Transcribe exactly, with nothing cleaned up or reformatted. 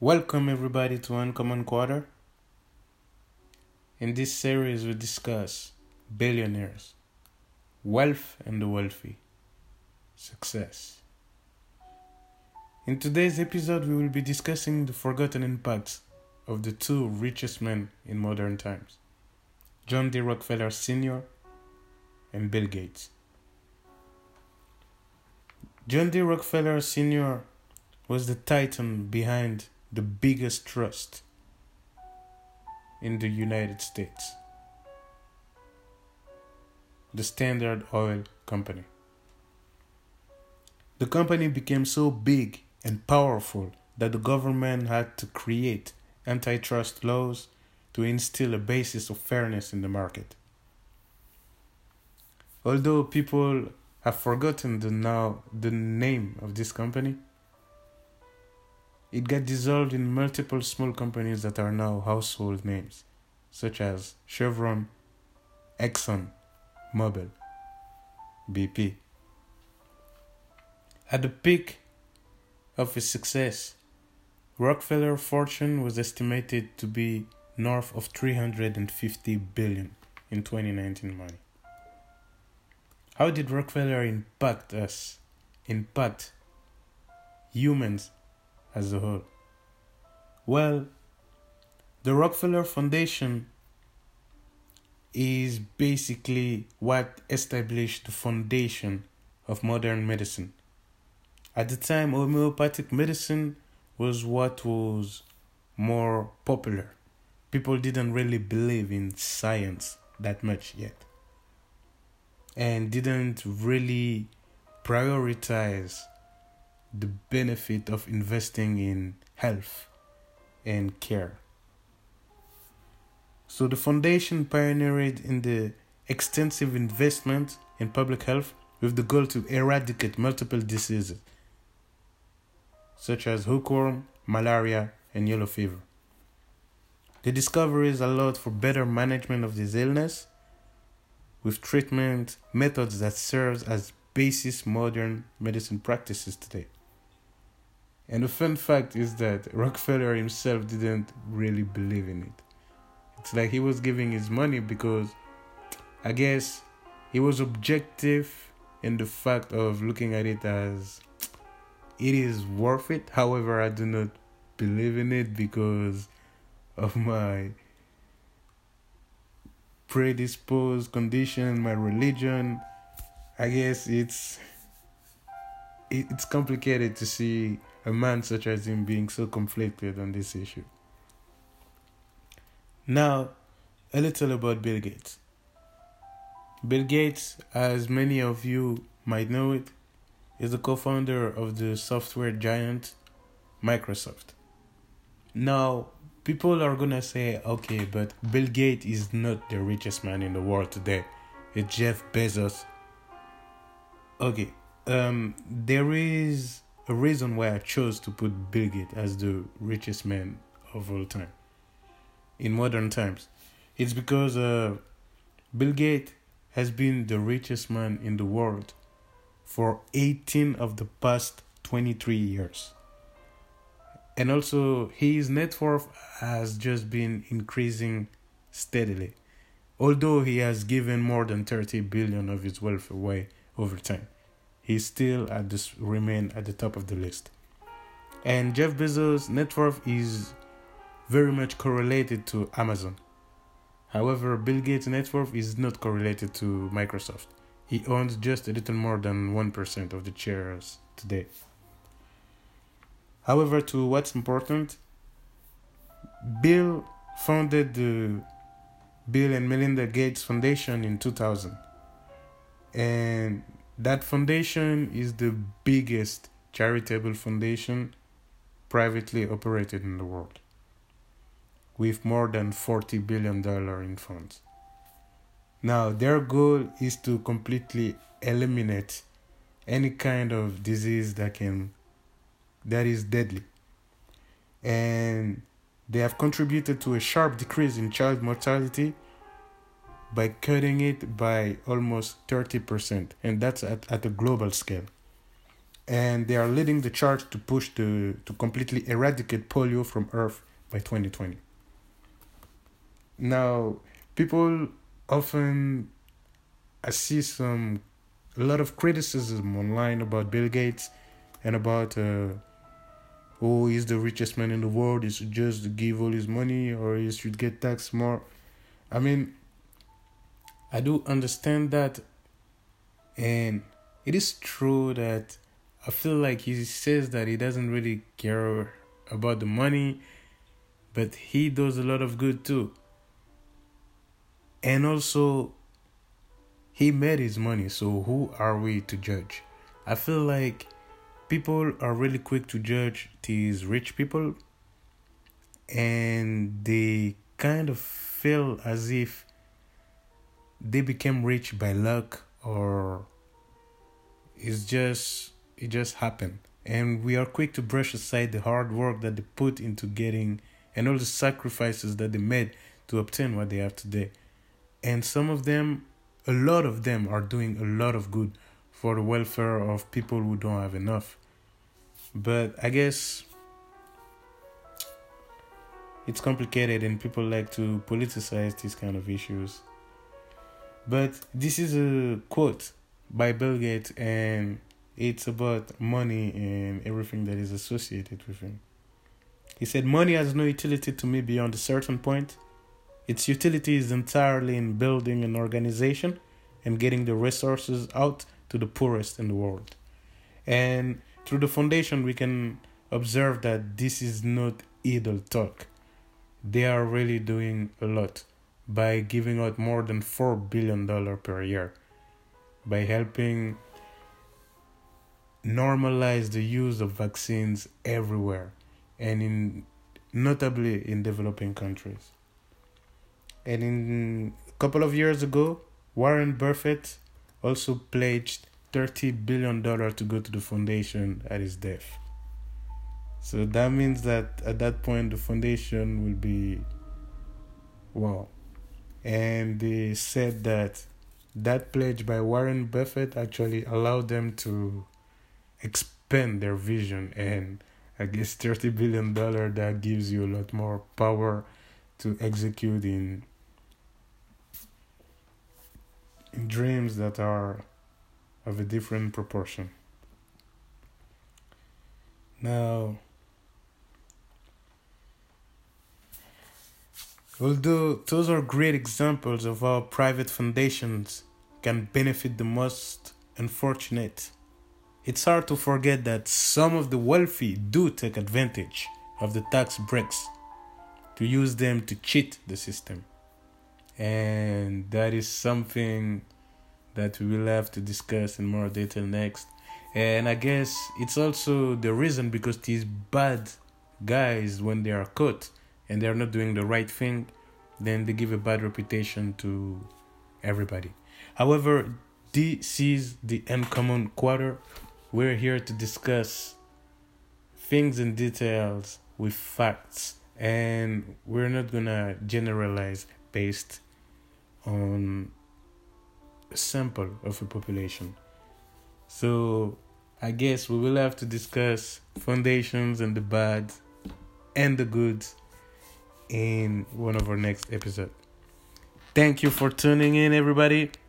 Welcome everybody to Uncommon Quarter. In this series we discuss billionaires, wealth and the wealthy, success. In today's episode we will be discussing the forgotten impacts of the two richest men in modern times, John D. Rockefeller Senior and Bill Gates. John D. Rockefeller Senior was the titan behind the biggest trust in the United States, the Standard Oil Company. The company became so big and powerful that the government had to create antitrust laws to instill a basis of fairness in the market. Although people have forgotten the now the name of this company, it got dissolved in multiple small companies that are now household names, such as Chevron, Exxon, Mobil, B P. At the peak of his success, Rockefeller's fortune was estimated to be north of three hundred fifty billion dollars in twenty nineteen money. How did Rockefeller impact us, impact humans as a whole? Well, the Rockefeller Foundation is basically what established the foundation of modern medicine. At the time, homeopathic medicine was what was more popular. People didn't really believe in science that much yet, and didn't really prioritize the benefit of investing in health and care. So the foundation pioneered in the extensive investment in public health with the goal to eradicate multiple diseases such as hookworm, malaria, and yellow fever. The discoveries allowed for better management of this illness with treatment methods that serves as basis modern medicine practices today. And the fun fact is that Rockefeller himself didn't really believe in it. It's like he was giving his money because I guess he was objective in the fact of looking at it as it is worth it. However, I do not believe in it because of my predisposed condition, my religion. I guess it's it's complicated to see a man such as him being so conflicted on this issue. Now, a little about Bill Gates. Bill Gates, as many of you might know it, is the co-founder of the software giant Microsoft. Now, people are gonna say, okay, but Bill Gates is not the richest man in the world today. It's Jeff Bezos. Okay, um, there is a reason why I chose to put Bill Gates as the richest man of all time in modern times. It's because uh, Bill Gates has been the richest man in the world for eighteen of the past twenty-three years. And also, his net worth has just been increasing steadily, although he has given more than thirty billion dollars of his wealth away over time. He still at this remain at the top of the list. And Jeff Bezos' net worth is very much correlated to Amazon. However, Bill Gates' net worth is not correlated to Microsoft. He owns just a little more than one percent of the shares today. However, to what's important, Bill founded the Bill and Melinda Gates Foundation in two thousand. And that foundation is the biggest charitable foundation privately operated in the world, with more than forty billion dollars in funds. Now, their goal is to completely eliminate any kind of disease that can that is deadly. And they have contributed to a sharp decrease in child mortality by cutting it by almost thirty percent. And that's at, at a global scale. and they are leading the charge to push the to completely eradicate polio from Earth by twenty twenty. Now, people often I see some a lot of criticism online about Bill Gates and about uh, oh, he's the richest man in the world. He should just give all his money, or he should get taxed more. I mean, I do understand that, and it is true that I feel like he says that he doesn't really care about the money, but he does a lot of good too. And also, he made his money, so who are we to judge? I feel like people are really quick to judge these rich people, and they kind of feel as if they became rich by luck, or it's just it just happened. And we are quick to brush aside the hard work that they put into getting and all the sacrifices that they made to obtain what they have today. And some of them, a lot of them, are doing a lot of good for the welfare of people who don't have enough. But I guess it's complicated and people like to politicize these kind of issues. But this is a quote by Bill Gates, and it's about money and everything that is associated with him. He said, "Money has no utility to me beyond a certain point. Its utility is entirely in building an organization and getting the resources out to the poorest in the world." And through the foundation, we can observe that this is not idle talk. They are really doing a lot by giving out more than four billion dollars per year, by helping normalize the use of vaccines everywhere, and in notably in developing countries. And in a couple of years ago, Warren Buffett also pledged thirty billion dollars to go to the foundation at his death. So that means that at that point, the foundation will be, wow. And they said that that pledge by Warren Buffett actually allowed them to expand their vision. And I guess thirty billion dollars, that gives you a lot more power to execute in, in dreams that are of a different proportion. Now, although those are great examples of how private foundations can benefit the most unfortunate, it's hard to forget that some of the wealthy do take advantage of the tax breaks to use them to cheat the system. And that is something that we will have to discuss in more detail next. And I guess it's also the reason because these bad guys, when they are caught and they are not doing the right thing, then they give a bad reputation to everybody. However, this is the Uncommon Quarter. We're here to discuss things in details with facts, and we're not gonna generalize based on a sample of a population. So I guess we will have to discuss foundations and the bad and the good in one of our next episodes. Thank you for tuning in, everybody.